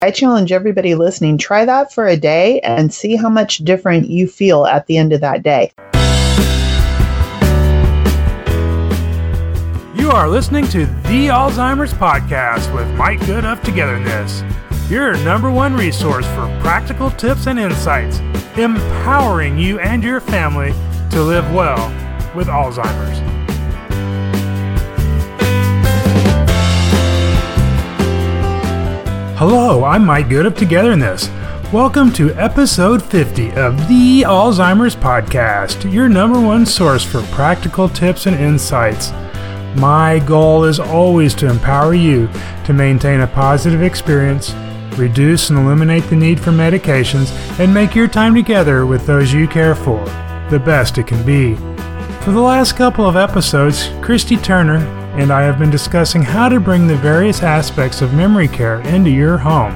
I challenge everybody listening, try that for a day and see how much different you feel at the end of that day. You are listening to The Alzheimer's Podcast with Mike Good of Togetherness, your number one resource for practical tips and insights, empowering you and your family to live well with Alzheimer's. Hello, I'm Mike Good of Togetherness. Welcome to episode 50 of The Alzheimer's Podcast, your number one source for practical tips and insights. My goal is always to empower you to maintain a positive experience, reduce and eliminate the need for medications, and make your time together with those you care for the best it can be. For the last couple of episodes, Christy Turner and I have been discussing how to bring the various aspects of memory care into your home.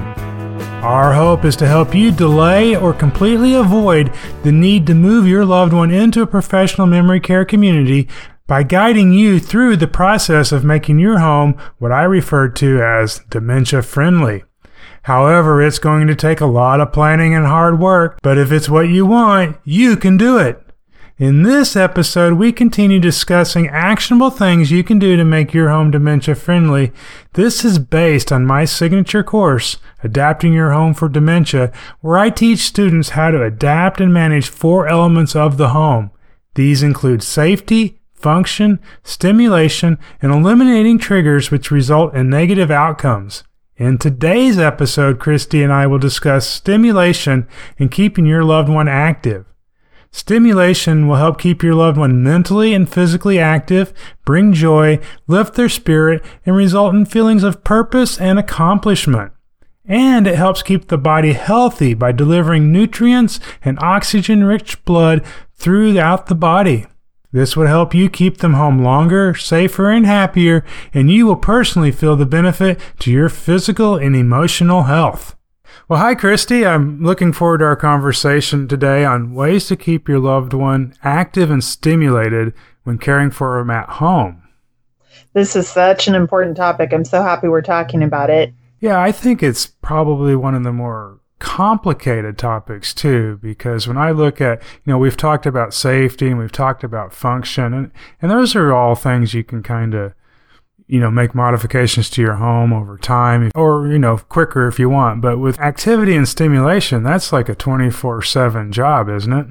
Our hope is to help you delay or completely avoid the need to move your loved one into a professional memory care community by guiding you through the process of making your home what I refer to as dementia-friendly. However, it's going to take a lot of planning and hard work, but if it's what you want, you can do it. In this episode, we continue discussing actionable things you can do to make your home dementia-friendly. This is based on my signature course, Adapting Your Home for Dementia, where I teach students how to adapt and manage 4 elements of the home. These include safety, function, stimulation, and eliminating triggers which result in negative outcomes. In today's episode, Christy and I will discuss stimulation and keeping your loved one active. Stimulation will help keep your loved one mentally and physically active, bring joy, lift their spirit, and result in feelings of purpose and accomplishment. And it helps keep the body healthy by delivering nutrients and oxygen-rich blood throughout the body. This would help you keep them home longer, safer, and happier, and you will personally feel the benefit to your physical and emotional health. Well, hi, Christy. I'm looking forward to our conversation today on ways to keep your loved one active and stimulated when caring for them at home. This is such an important topic. I'm so happy we're talking about it. Yeah, I think it's probably one of the more complicated topics too, because when I look at, we've talked about safety and we've talked about function, and those are all things you can kind of, make modifications to your home over time, or, quicker if you want. But with activity and stimulation, that's like a 24/7 job, isn't it?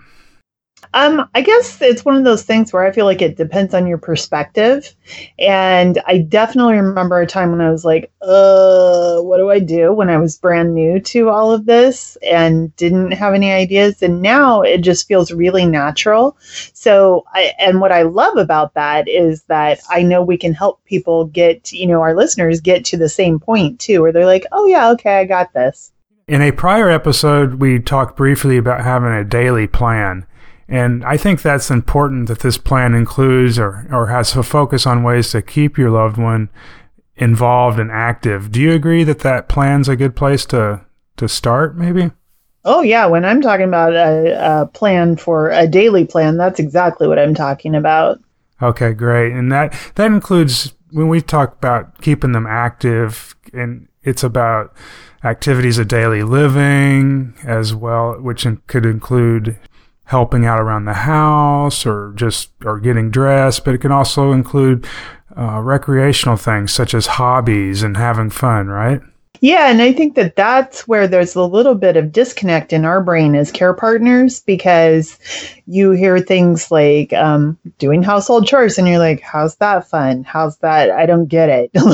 I guess it's one of those things where I feel like it depends on your perspective. And I definitely remember a time when I was like, what do I do when I was brand new to all of this and didn't have any ideas? And now it just feels really natural. So what I love about that is that I know we can help people get, our listeners get to the same point too, where they're like, oh yeah, okay, I got this. In a prior episode, we talked briefly about having a daily plan. And I think that's important that this plan includes or has a focus on ways to keep your loved one involved and active. Do you agree that plan's a good place to start, maybe? Oh, yeah. When I'm talking about a plan for a daily plan, that's exactly what I'm talking about. Okay, great. And that includes, when we talk about keeping them active, and it's about activities of daily living as well, which could include helping out around the house or getting dressed, but it can also include recreational things such as hobbies and having fun, right? Yeah, and I think that's where there's a little bit of disconnect in our brain as care partners, because you hear things like doing household chores and you're like, how's that fun? How's that? I don't get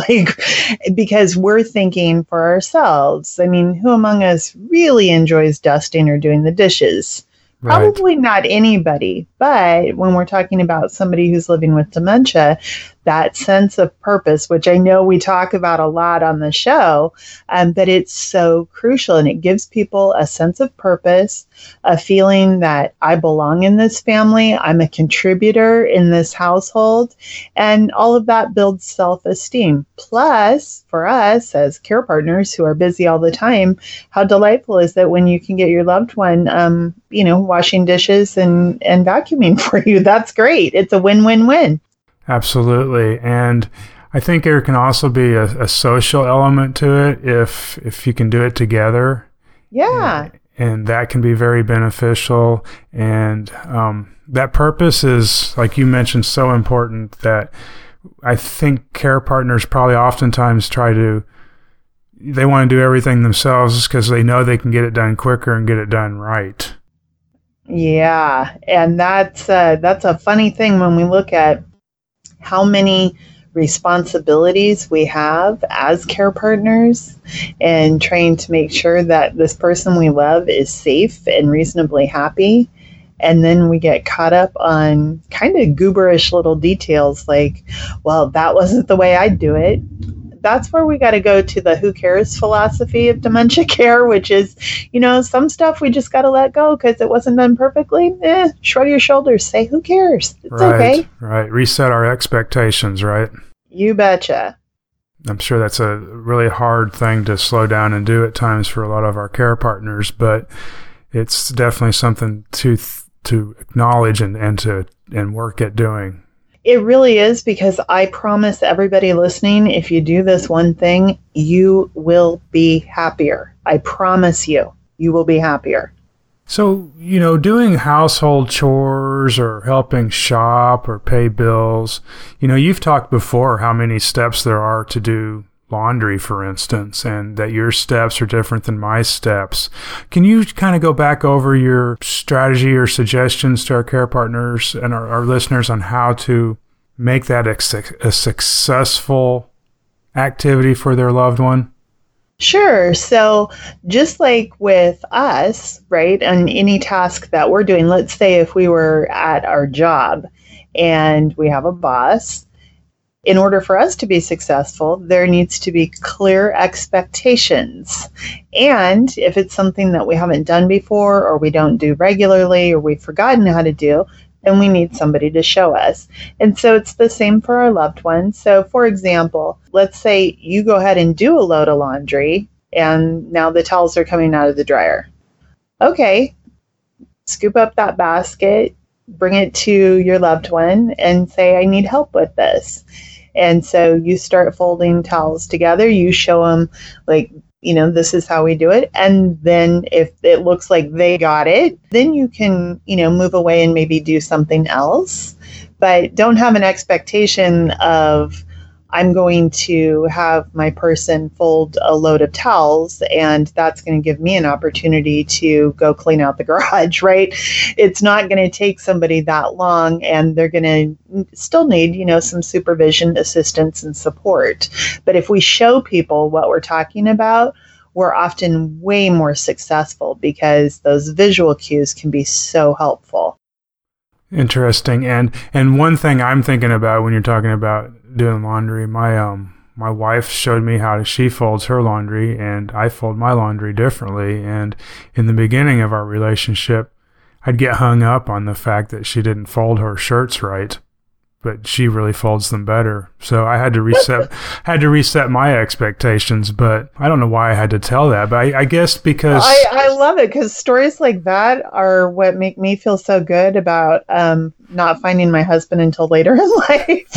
it. Because we're thinking for ourselves. I mean, who among us really enjoys dusting or doing the dishes? Right. Probably not anybody, but when we're talking about somebody who's living with dementia, that sense of purpose, which I know we talk about a lot on the show, but it's so crucial, and it gives people a sense of purpose, a feeling that I belong in this family, I'm a contributor in this household, and all of that builds self-esteem. Plus, for us as care partners who are busy all the time, how delightful is that when you can get your loved one, washing dishes and vacuuming for you? That's great. It's a win-win-win. Absolutely. And I think there can also be a social element to it if you can do it together. Yeah. And that can be very beneficial. And that purpose is, like you mentioned, so important that I think care partners probably oftentimes they want to do everything themselves because they know they can get it done quicker and get it done right. Yeah. And that's a funny thing when we look at how many responsibilities we have as care partners and trying to make sure that this person we love is safe and reasonably happy. And then we get caught up on kind of gooberish little details like, well, that wasn't the way I'd do it. That's where we got to go to the who cares philosophy of dementia care, which is, some stuff we just got to let go because it wasn't done perfectly. Shrug your shoulders, say, who cares? It's okay. Right. Reset our expectations, right? You betcha. I'm sure that's a really hard thing to slow down and do at times for a lot of our care partners, but it's definitely something to acknowledge and work at doing. It really is, because I promise everybody listening, if you do this one thing, you will be happier. I promise you will be happier. So, doing household chores or helping shop or pay bills, you've talked before how many steps there are to do laundry, for instance, and that your steps are different than my steps. Can you kind of go back over your strategy or suggestions to our care partners and our listeners on how to make that a successful activity for their loved one? Sure. So just like with us, right, on any task that we're doing, let's say if we were at our job and we have a boss, in order for us to be successful, there needs to be clear expectations. And if it's something that we haven't done before or we don't do regularly or we've forgotten how to do, then we need somebody to show us. And so it's the same for our loved ones. So for example, let's say you go ahead and do a load of laundry and now the towels are coming out of the dryer. Okay, scoop up that basket, bring it to your loved one and say, I need help with this. And so you start folding towels together. You show them this is how we do it. And then if it looks like they got it, then you can, move away and maybe do something else. But don't have an expectation of, I'm going to have my person fold a load of towels and that's going to give me an opportunity to go clean out the garage, right? It's not going to take somebody that long and they're going to still need, some supervision, assistance, and support. But if we show people what we're talking about, we're often way more successful because those visual cues can be so helpful. Interesting. And one thing I'm thinking about when you're talking about doing laundry, my wife showed me how she folds her laundry and I fold my laundry differently. And in the beginning of our relationship, I'd get hung up on the fact that she didn't fold her shirts right, but she really folds them better. So I had to reset my expectations, but I don't know why I had to tell that, but I guess because I love it, because stories like that are what make me feel so good about not finding my husband until later in life.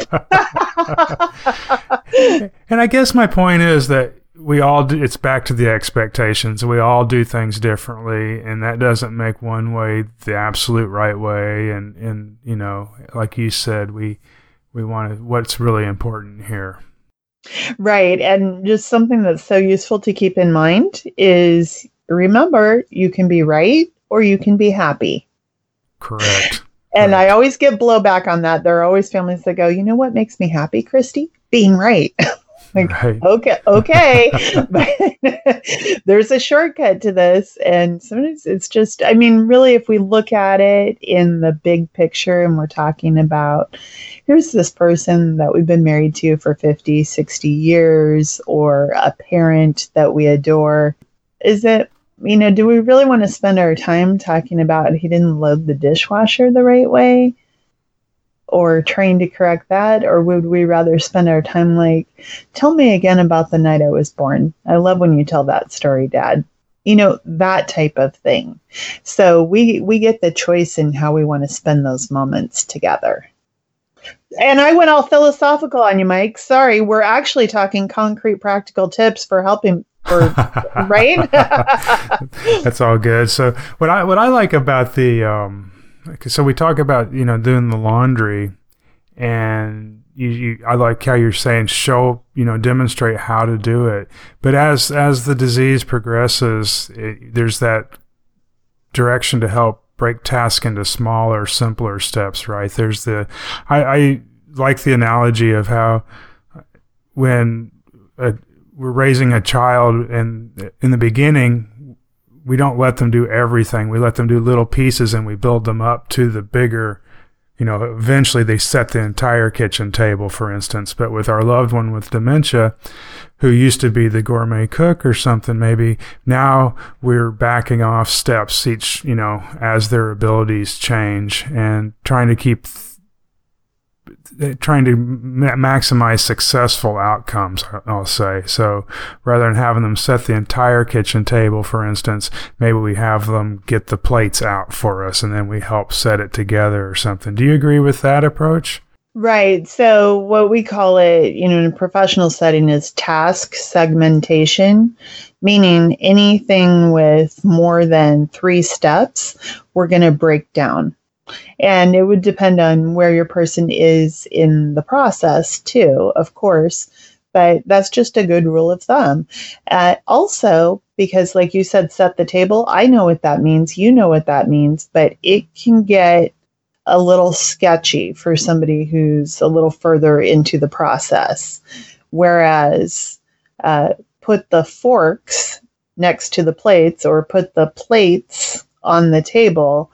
And I guess my point is that we all do, it's back to the expectations. We all do things differently, and that doesn't make one way the absolute right way. And like you said, we want what's really important here. Right. And just something that's so useful to keep in mind is, remember, you can be right or you can be happy. Correct. And I always get blowback on that. There are always families that go, you know what makes me happy, Christy? Being right. Right. Okay. But there's a shortcut to this. And sometimes it's just, really, if we look at it in the big picture and we're talking about, here's this person that we've been married to for 50, 60 years, or a parent that we adore. Is it, do we really want to spend our time talking about he didn't load the dishwasher the right way? Or trying to correct that? Or would we rather spend our time like, tell me again about the night I was born. I love when you tell that story, Dad. That type of thing. So we get the choice in how we want to spend those moments together. And I went all philosophical on you, Mike. Sorry, we're actually talking concrete, practical tips for helping. Right? That's all good. So what I like about so we talk about doing the laundry, and I like how you're saying demonstrate how to do it. But as the disease progresses, there's that direction to help break tasks into smaller, simpler steps, right? There's I like the analogy of how when we're raising a child, and in the beginning, we don't let them do everything. We let them do little pieces, and we build them up to the bigger, eventually they set the entire kitchen table, for instance. But with our loved one with dementia, who used to be the gourmet cook or something, maybe now we're backing off steps each, as their abilities change, and trying to maximize successful outcomes, I'll say. So rather than having them set the entire kitchen table, for instance, maybe we have them get the plates out for us, and then we help set it together or something. Do you agree with that approach? Right. So what we call it, in a professional setting is task segmentation, meaning anything with more than 3 steps, we're going to break down. And it would depend on where your person is in the process too, of course, but that's just a good rule of thumb. Also, because like you said, set the table, I know what that means, you know what that means, but it can get a little sketchy for somebody who's a little further into the process. Whereas put the forks next to the plates, or put the plates on the table,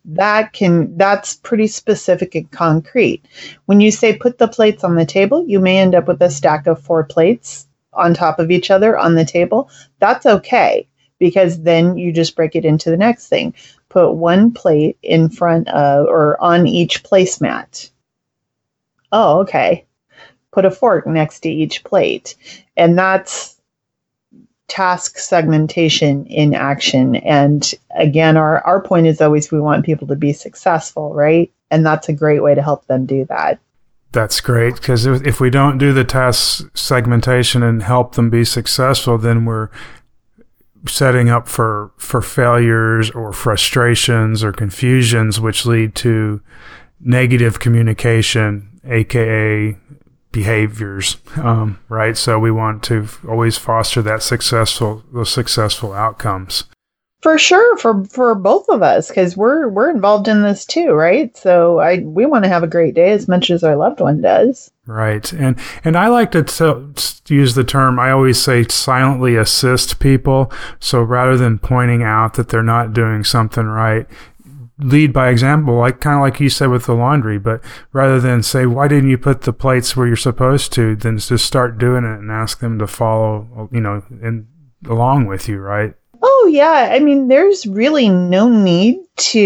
that's pretty specific and concrete. When you say put the plates on the table, you may end up with a stack of 4 plates on top of each other on the table. That's okay, because then you just break it into the next thing. Put 1 plate in front of or on each placemat. Oh, okay. Put a fork next to each plate. And that's task segmentation in action. And again, our point is always we want people to be successful, right? And that's a great way to help them do that. That's great, because if we don't do the task segmentation and help them be successful, then we're setting up for failures or frustrations or confusions, which lead to negative communication, aka behaviors, right? So we want to always foster those successful outcomes. For sure, for both of us, because we're involved in this too, right? So we want to have a great day as much as our loved one does. Right, and I like to use the term, I always say, silently assist people. So rather than pointing out that they're not doing something right, lead by example, kind of like you said with the laundry. But rather than say, why didn't you put the plates where you're supposed to, then just start doing it and ask them to follow, and along with you, right? Oh, yeah. I mean, there's really no need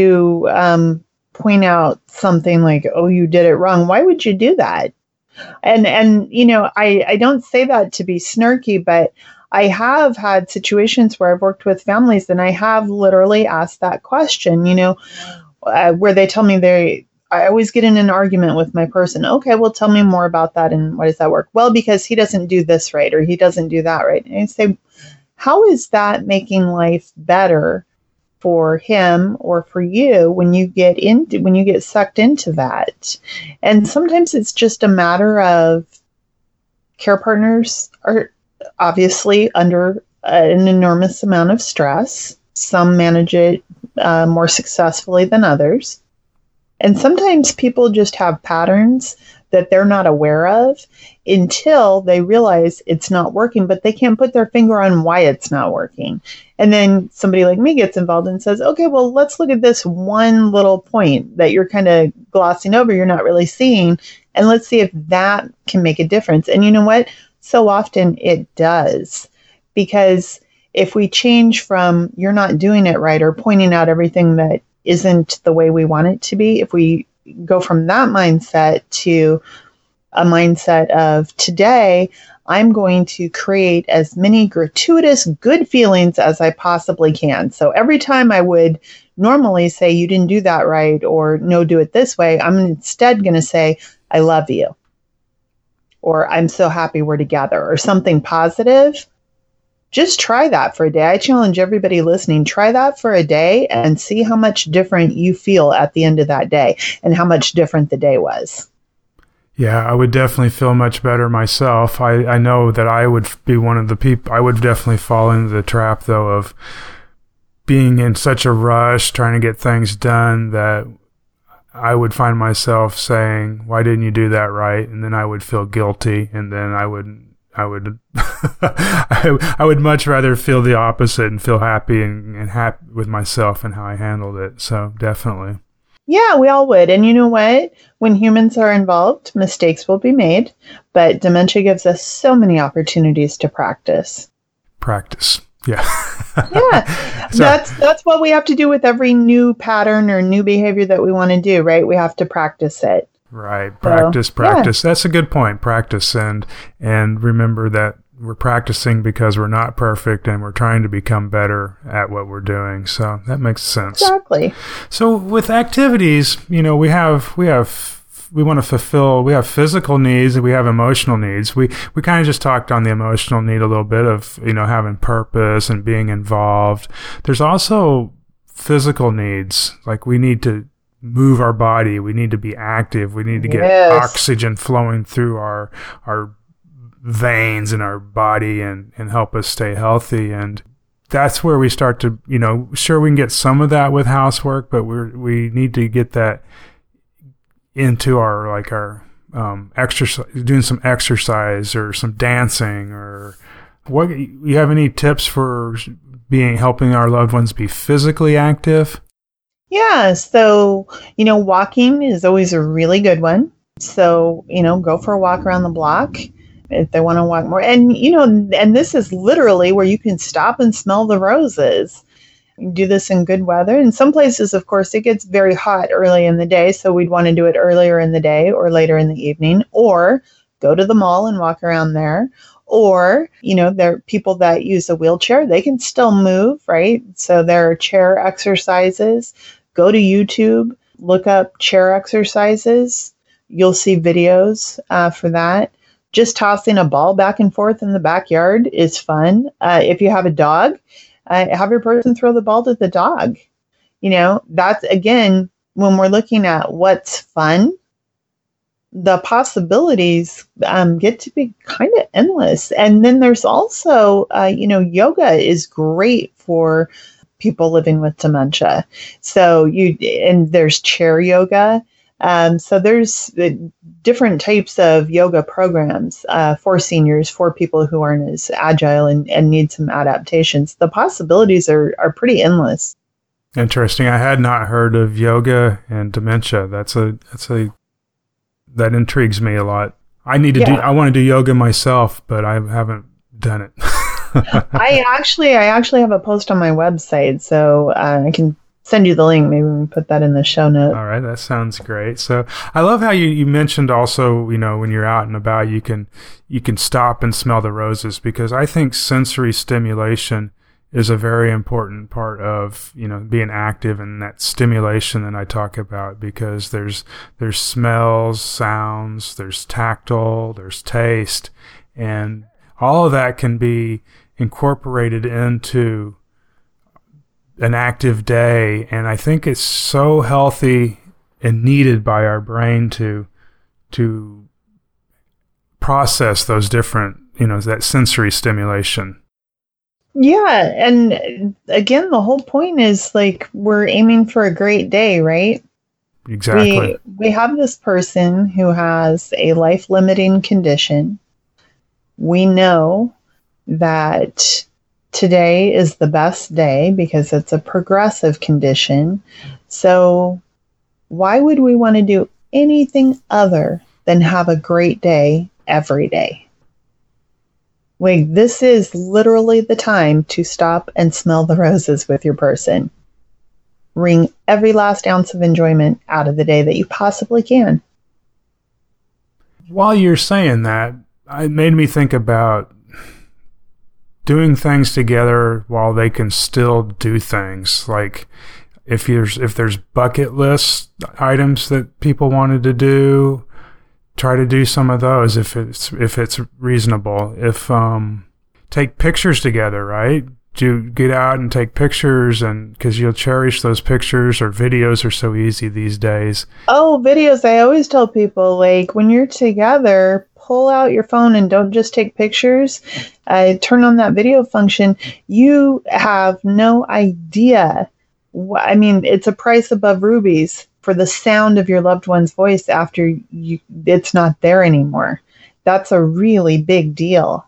to point out something like, oh, you did it wrong. Why would you do that? And I don't say that to be snarky, but I have had situations where I've worked with families and I have literally asked that question, where they tell me I always get in an argument with my person. Okay, well, tell me more about that. And why does that work? Well, because he doesn't do this right, or he doesn't do that right. And I say, how is that making life better for him or for you when you get sucked into that? And sometimes it's just a matter of care partners are obviously under an enormous amount of stress. Some manage it more successfully than others. And sometimes people just have patterns that they're not aware of until they realize it's not working, but they can't put their finger on why it's not working. And then somebody like me gets involved and says, okay, well, let's look at this one little point that you're kind of glossing over, you're not really seeing, and let's see if that can make a difference. And you know what? So often it does, because if we change from you're not doing it right or pointing out everything that isn't the way we want it to be, if we go from that mindset to a mindset of today, I'm going to create as many gratuitous good feelings as I possibly can. So every time I would normally say, you didn't do that right, or no, do it this way, I'm instead going to say, I love you, or I'm so happy we're together, or something positive. Just try that for a day. I challenge everybody listening, try that for a day and see how much different you feel at the end of that day and how much different the day was. Yeah, I would definitely feel much better myself. I know that I would be one of the people, I would definitely fall into the trap, though, of being in such a rush, trying to get things done, that I would find myself saying, why didn't you do that right? And then I would feel guilty, and then I would I would much rather feel the opposite and feel happy and happy with myself and how I handled it. So definitely. Yeah, we all would. And you know what? When humans are involved, mistakes will be made, but dementia gives us so many opportunities to practice. Yeah. Yeah. So, that's what we have to do with every new pattern or new behavior that we want to do, right? We have to practice it. Right. Practice. Yeah. That's a good point. Practice. And remember that we're practicing because we're not perfect and we're trying to become better at what we're doing. So that makes sense. Exactly. So with activities, we want to fulfill, we have physical needs and we have emotional needs. We kind of just talked on the emotional need a little bit of, having purpose and being involved. There's also physical needs. Like we need to move our body. We need to be active. We need to get oxygen flowing through our veins in our body and help us stay healthy. And that's where we start to, sure, we can get some of that with housework, but we need to get that into our exercise, doing some exercise or some dancing. Or what, you have any tips for helping our loved ones be physically active? Yeah, so, walking is always a really good one. So, go for a walk around the block if they want to walk more. And, and this is literally where you can stop and smell the roses. You do this in good weather. In some places, of course, it gets very hot early in the day, so we'd want to do it earlier in the day or later in the evening, or go to the mall and walk around there. Or, there are people that use a wheelchair. They can still move, right? So there are chair exercises. Go to YouTube, look up chair exercises. You'll see videos for that. Just tossing a ball back and forth in the backyard is fun. If you have a dog, have your person throw the ball to the dog. That's, again, when we're looking at what's fun, the possibilities get to be kind of endless. And then there's also, yoga is great for people living with dementia. So there's chair yoga. So there's different types of yoga programs for seniors, for people who aren't as agile and need some adaptations. The possibilities are pretty endless. Interesting. I had not heard of yoga and dementia. That intrigues me a lot. I want to do yoga myself, but I haven't done it. I actually have a post on my website, so I can send you the link. Maybe we can put that in the show notes. All right, that sounds great. So I love how you mentioned also, when you're out and about, you can stop and smell the roses, because I think sensory stimulation is a very important part of, being active, and that stimulation that I talk about, because there's smells, sounds, there's tactile, there's taste, and all of that can be incorporated into an active day. And I think it's so healthy and needed by our brain to process those different, that sensory stimulation. Yeah. And again, the whole point is we're aiming for a great day, right? Exactly. We have this person who has a life-limiting condition. We know that today is the best day because it's a progressive condition. So why would we want to do anything other than have a great day every day? This is literally the time to stop and smell the roses with your person. Wring every last ounce of enjoyment out of the day that you possibly can. While you're saying that, it made me think about doing things together while they can still do things. Like if there's bucket list items that people wanted to do, try to do some of those if it's reasonable. If take pictures together, right? Do get out and take pictures, and because you'll cherish those pictures, or videos are so easy these days. Oh, videos. I always tell people, like, when you're together, pull out your phone and don't just take pictures. Turn on that video function. You have no idea. I mean, it's a price above rubies for the sound of your loved one's voice after it's not there anymore. That's a really big deal.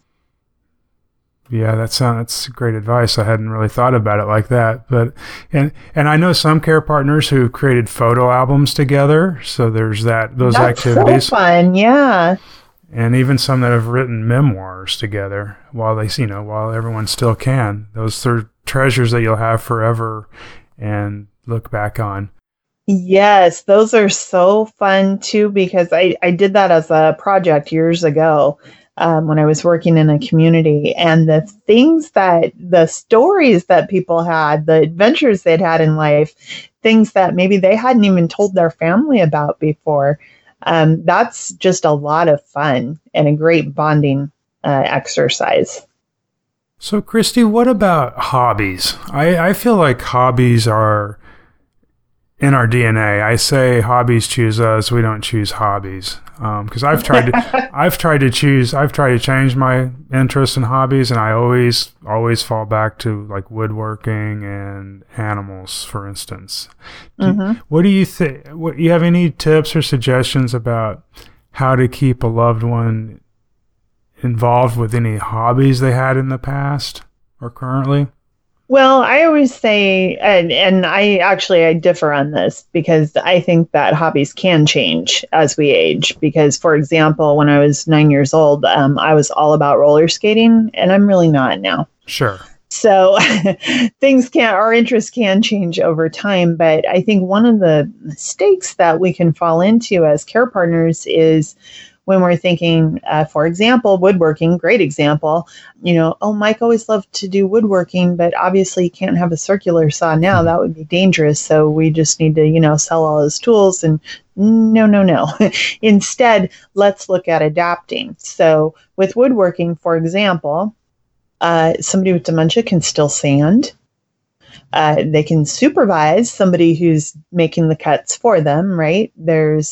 Yeah, that's great advice. I hadn't really thought about it like that. But and I know some care partners who created photo albums together. So there's those activities. That's so fun, yeah. And even some that have written memoirs together while everyone still can. Those are treasures that you'll have forever and look back on. Yes, those are so fun too, because I did that as a project years ago. When I was working in a community, and the stories that people had, the adventures they'd had in life, things that maybe they hadn't even told their family about before. That's just a lot of fun and a great bonding exercise. So, Christy, what about hobbies? I feel like hobbies are in our DNA. I say hobbies choose us. We don't choose hobbies. Because I've tried to change my interests in hobbies, and I always fall back to like woodworking and animals, for instance. What do you think? You have any tips or suggestions about how to keep a loved one involved with any hobbies they had in the past or currently? Well, I always say, and I differ on this, because I think that hobbies can change as we age. Because, for example, when I was 9 years old, I was all about roller skating, and I'm really not now. Sure. So our interests can change over time. But I think one of the mistakes that we can fall into as care partners is when we're thinking, for example, woodworking, great example, Mike always loved to do woodworking, but obviously he can't have a circular saw now. That would be dangerous. So we just need to, sell all his tools. And no. Instead, let's look at adapting. So with woodworking, for example, somebody with dementia can still sand. They can supervise somebody who's making the cuts for them, right? There's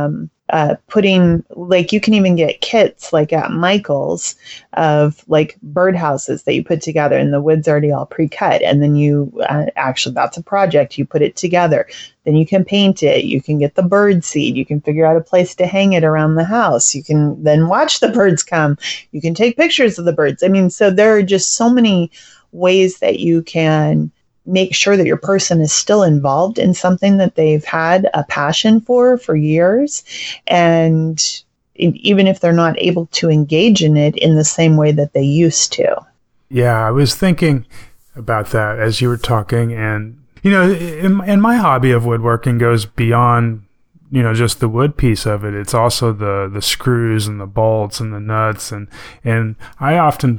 you can even get kits like at Michael's of like birdhouses that you put together, and the wood's already all pre-cut. And then you that's a project. You put it together. Then you can paint it. You can get the bird seed. You can figure out a place to hang it around the house. You can then watch the birds come. You can take pictures of the birds. I mean, so there are just so many ways that you can make sure that your person is still involved in something that they've had a passion for years. And even if they're not able to engage in it in the same way that they used to. Yeah, I was thinking about that as you were talking. And, and my hobby of woodworking goes beyond, just the wood piece of it. It's also the screws and the bolts and the nuts. And I often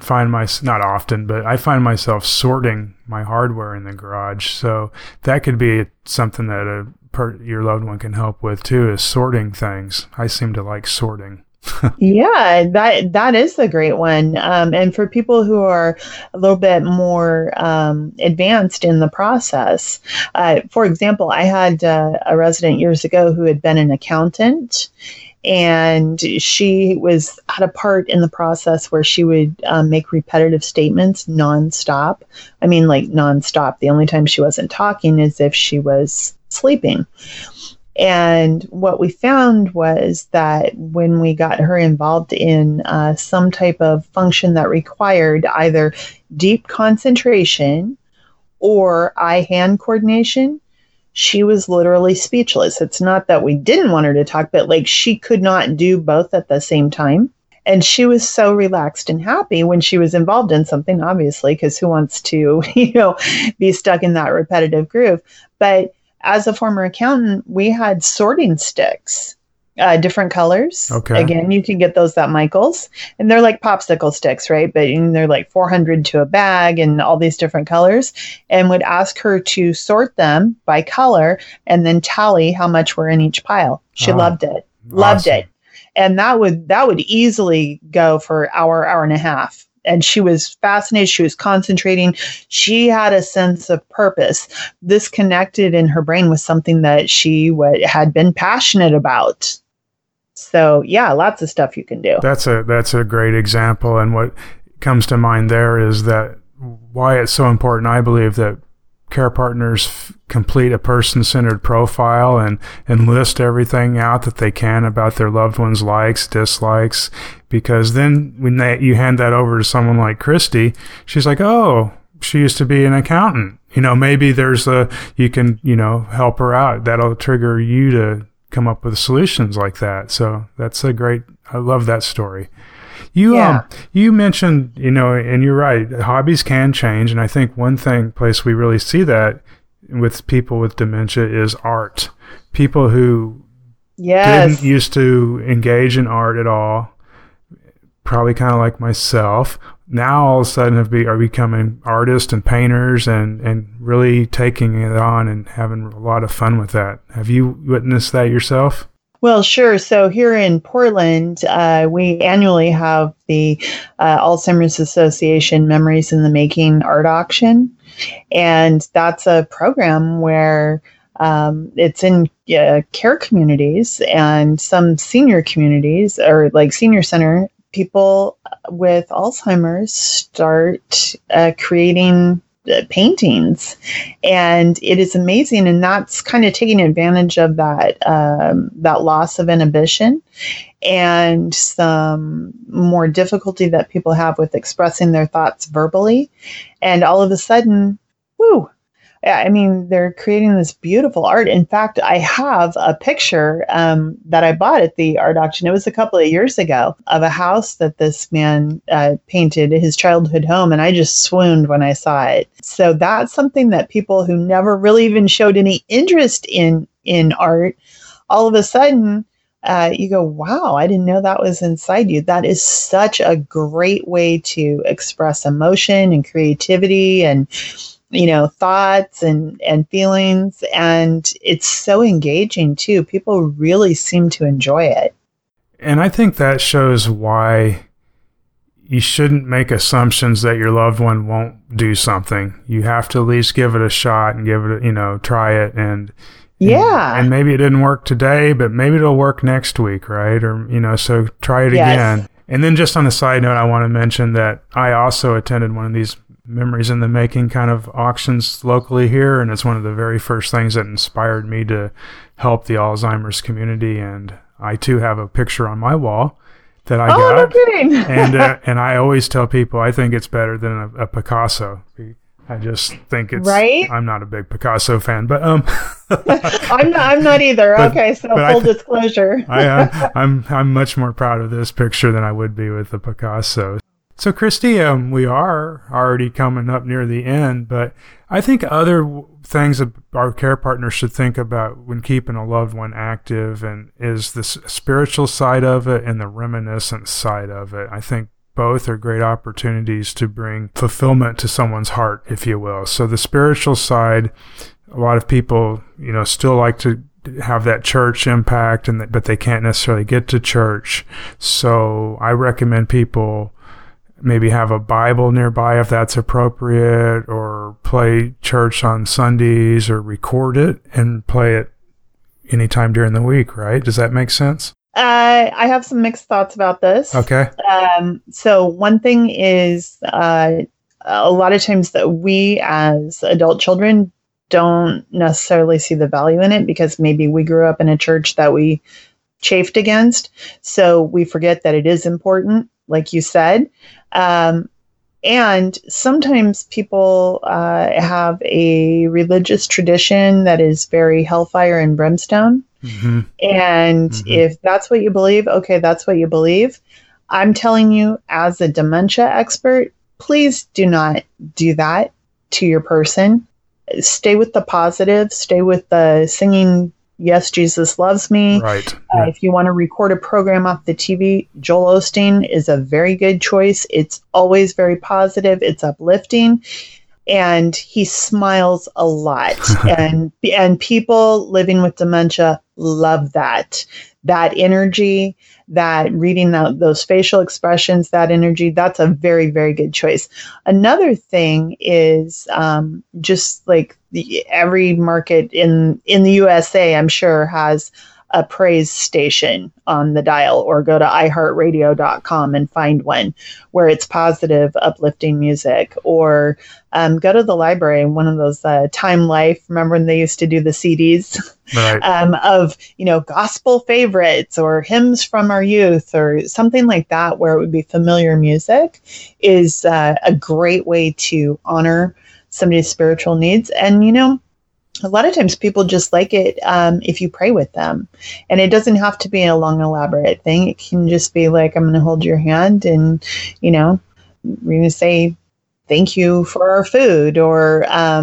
I find myself sorting my hardware in the garage. So that could be something that your loved one can help with too, is sorting things. I seem to like sorting. Yeah, that is a great one. And for people who are a little bit more advanced in the process, for example, I had a resident years ago who had been an accountant, and she was at a part in the process where she would make repetitive statements nonstop. I mean, like nonstop. The only time she wasn't talking is if she was sleeping. And what we found was that when we got her involved in some type of function that required either deep concentration or eye-hand coordination, she was literally speechless. It's not that we didn't want her to talk, but like she could not do both at the same time. And she was so relaxed and happy when she was involved in something, obviously, because who wants to, be stuck in that repetitive groove? But as a former accountant, we had sorting sticks, different colors. Okay. Again, you can get those at Michael's, and they're like popsicle sticks, right? But they're like 400 to a bag and all these different colors, and would ask her to sort them by color and then tally how much were in each pile. She loved it. Loved it. And that would easily go for hour and a half. And she was fascinated. She was concentrating. She had a sense of purpose. This connected in her brain with something that she had been passionate about. So yeah, lots of stuff you can do. That's a great example. And what comes to mind there is that why it's so important, I believe, that care partners complete a person-centered profile and list everything out that they can about their loved one's likes, dislikes, because then when you hand that over to someone like Christy, she's like, oh, she used to be an accountant. Maybe you can, help her out. That'll trigger you to come up with solutions like that. So that's I love that story. You mentioned, and you're right, hobbies can change. And I think one place we really see that with people with dementia is art. People who didn't used to engage in art at all, probably kind of like myself, now all of a sudden are becoming artists and painters and really taking it on and having a lot of fun with that. Have you witnessed that yourself? Well, sure. So here in Portland, we annually have the Alzheimer's Association Memories in the Making art auction. And that's a program where it's in care communities and some senior communities, or like senior center. People with Alzheimer's start creating paintings, and it is amazing. And that's kind of taking advantage of that loss of inhibition and some more difficulty that people have with expressing their thoughts verbally. And all of a sudden, they're creating this beautiful art. In fact, I have a picture that I bought at the art auction. It was a couple of years ago, of a house that this man painted, his childhood home. And I just swooned when I saw it. So that's something that people who never really even showed any interest in art, all of a sudden, you go, wow, I didn't know that was inside you. That is such a great way to express emotion and creativity and thoughts and feelings. And it's so engaging too. People really seem to enjoy it. And I think that shows why you shouldn't make assumptions that your loved one won't do something. You have to at least give it a shot and try it. And maybe it didn't work today, but maybe it'll work next week, right? Or, so try it again. And then just on a side note, I want to mention that I also attended one of these Memories in the Making kind of auctions locally here, and it's one of the very first things that inspired me to help the Alzheimer's community. And I too have a picture on my wall that I got. No kidding. and I always tell people I think it's better than a Picasso. I just think it's right. I'm not a big Picasso fan, but I'm not either. Okay, so full disclosure. I'm much more proud of this picture than I would be with the Picasso. So, Christy, we are already coming up near the end, but I think other things that our care partners should think about when keeping a loved one active and is the spiritual side of it and the reminiscence side of it. I think both are great opportunities to bring fulfillment to someone's heart, if you will. So the spiritual side, a lot of people, still like to have that church impact, but they can't necessarily get to church. So I recommend people maybe have a Bible nearby if that's appropriate, or play church on Sundays, or record it and play it anytime during the week, right? Does that make sense? I have some mixed thoughts about this. Okay. So one thing is a lot of times that we as adult children don't necessarily see the value in it because maybe we grew up in a church that we chafed against. So we forget that it is important, like you said. And sometimes people have a religious tradition that is very hellfire and brimstone. Mm-hmm. And if that's what you believe, okay, that's what you believe. I'm telling you, as a dementia expert, please do not do that to your person. Stay with the positive, stay with the singing, Yes, Jesus Loves Me. Right. If you want to record a program off the TV, Joel Osteen is a very good choice. It's always very positive. It's uplifting. And he smiles a lot. and people living with dementia love that. that energy, that reading those facial expressions, that energy, that's a very, very good choice. Another thing is just like every market in the USA, I'm sure, has a praise station on the dial, or go to iHeartRadio.com and find one where it's positive, uplifting music, or go to the library, one of those Time Life. Remember when they used to do the CDs right. of, gospel favorites or hymns from our youth or something like that, where it would be familiar music, is a great way to honor somebody's spiritual needs. And, a lot of times people just like it if you pray with them. And it doesn't have to be a long, elaborate thing. It can just be like, I'm going to hold your hand and, we're going to say thank you for our food, or, I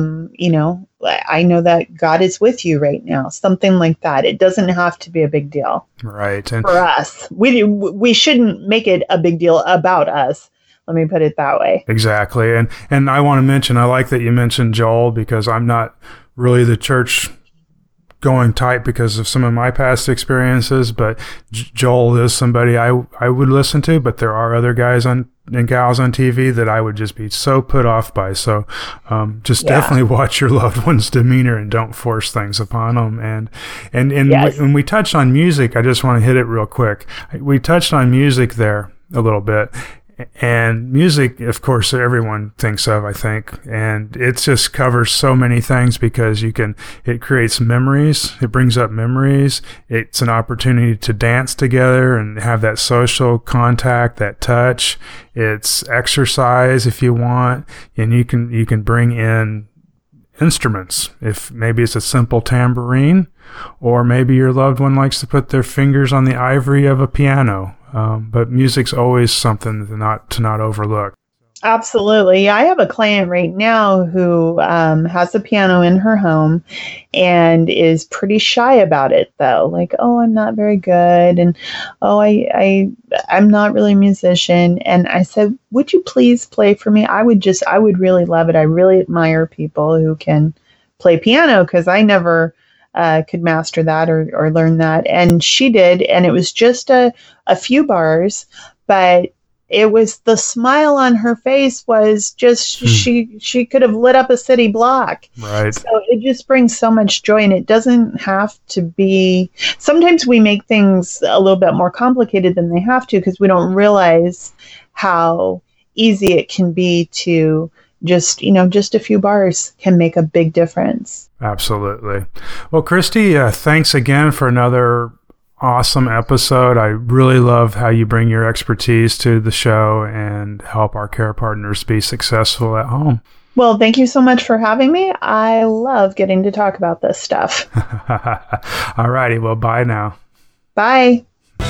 know that God is with you right now. Something like that. It doesn't have to be a big deal. Right. And for us. We shouldn't make it a big deal about us. Let me put it that way. Exactly. And I want to mention, I like that you mentioned Joel, because I'm not really the church going type because of some of my past experiences, but Joel is somebody I would listen to, but there are other guys and gals on TV that I would just be so put off by. So definitely watch your loved one's demeanor and don't force things upon them. And yes. When we touched on music, I just want to hit it real quick. We touched on music there a little bit. And music, of course, everyone thinks of, I think, and it just covers so many things because it creates memories. It brings up memories. It's an opportunity to dance together and have that social contact, that touch. It's exercise if you want, and you can bring in instruments. If maybe it's a simple tambourine, or maybe your loved one likes to put their fingers on the ivory of a piano. But music's always something to not overlook. Absolutely. I have a client right now who has a piano in her home and is pretty shy about it, though. Like, I'm not very good, and I'm not really a musician. And I said, would you please play for me? I would really love it. I really admire people who can play piano, because I never could master that or learn that. And she did. And it was just a few bars, but it was the smile on her face was just, she could have lit up a city block. Right. So it just brings so much joy, and it doesn't have to be, sometimes we make things a little bit more complicated than they have to, because we don't realize how easy it can be to just a few bars can make a big difference. Absolutely. Well, Christy, thanks again for another awesome episode. I really love how you bring your expertise to the show and help our care partners be successful at home. Well, thank you so much for having me. I love getting to talk about this stuff. All righty. Well, bye now. Bye.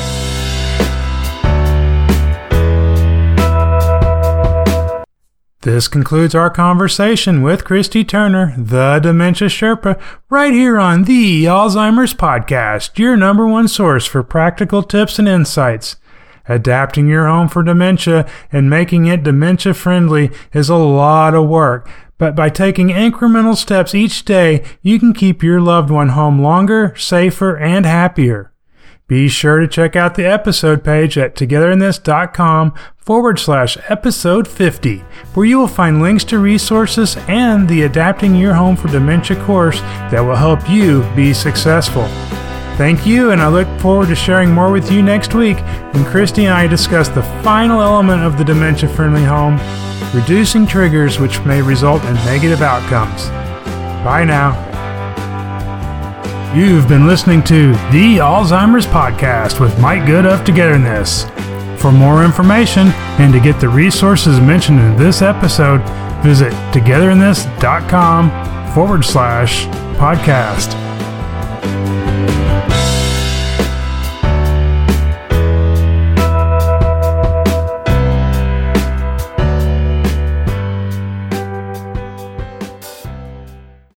This concludes our conversation with Christy Turner, the Dementia Sherpa, right here on the Alzheimer's Podcast, your number one source for practical tips and insights. Adapting your home for dementia and making it dementia-friendly is a lot of work, but by taking incremental steps each day, you can keep your loved one home longer, safer, and happier. Be sure to check out the episode page at togetherinthis.com/episode 50, where you will find links to resources and the Adapting Your Home for Dementia course that will help you be successful. Thank you, and I look forward to sharing more with you next week when Christy and I discuss the final element of the dementia-friendly home, reducing triggers which may result in negative outcomes. Bye now. You've been listening to the Alzheimer's Podcast with Mike Good of Togetherness. For more information and to get the resources mentioned in this episode, visit togetherinthis.com/podcast.